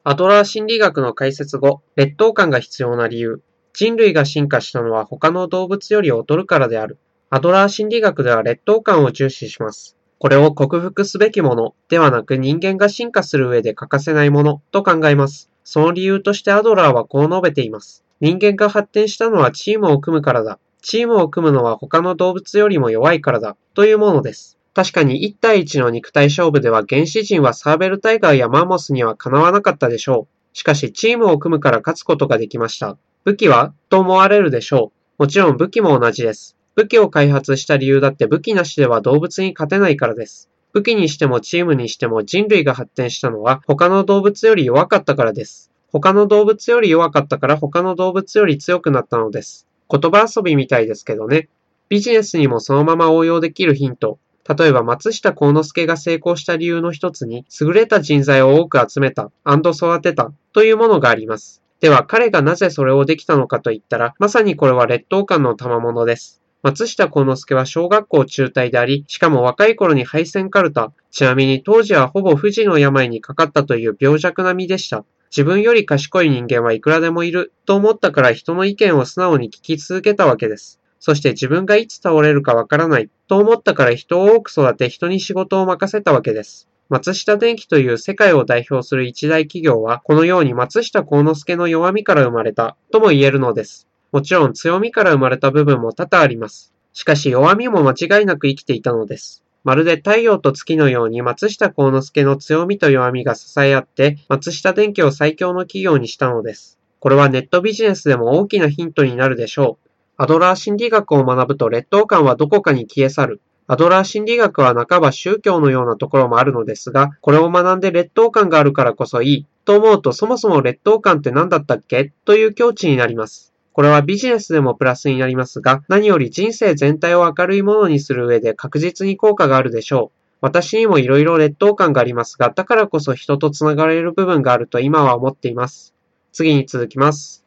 アドラー心理学の解説後、劣等感が必要な理由。人類が進化したのは他の動物より劣るからである。アドラー心理学では劣等感を重視します。これを克服すべきものではなく人間が進化する上で欠かせないものと考えます。その理由としてアドラーはこう述べています。人間が発展したのはチームを組むからだ。チームを組むのは他の動物よりも弱いからだ。というものです。確かに1対1の肉体勝負では原始人はサーベルタイガーやマンモスにはかなわなかったでしょう。しかしチームを組むから勝つことができました。武器はと思われるでしょう。もちろん武器も同じです。武器を開発した理由だって武器なしでは動物に勝てないからです。武器にしてもチームにしても人類が発展したのは他の動物より弱かったからです。他の動物より弱かったから他の動物より強くなったのです。言葉遊びみたいですけどね。ビジネスにもそのまま応用できるヒント。例えば松下幸之助が成功した理由の一つに優れた人材を多く集めた&育てたというものがあります。では彼がなぜそれをできたのかといったらまさにこれは劣等感の賜物です。松下幸之助は小学校中退であり、しかも若い頃に敗戦カルタ、ちなみに当時はほぼ不治の病にかかったという病弱な身でした。自分より賢い人間はいくらでもいると思ったから人の意見を素直に聞き続けたわけです。そして自分がいつ倒れるかわからないと思ったから人を多く育て人に仕事を任せたわけです。松下電器という世界を代表する一大企業はこのように松下幸之助の弱みから生まれたとも言えるのです。もちろん強みから生まれた部分も多々あります。しかし弱みも間違いなく生きていたのです。まるで太陽と月のように松下幸之助の強みと弱みが支え合って松下電器を最強の企業にしたのです。これはネットビジネスでも大きなヒントになるでしょう。アドラー心理学を学ぶと劣等感はどこかに消え去る。アドラー心理学は半ば宗教のようなところもあるのですが、これを学んで劣等感があるからこそいいと思うとそもそも劣等感って何だったっけという境地になります。これはビジネスでもプラスになりますが、何より人生全体を明るいものにする上で確実に効果があるでしょう。私にもいろいろ劣等感がありますが、だからこそ人とつながれる部分があると今は思っています。次に続きます。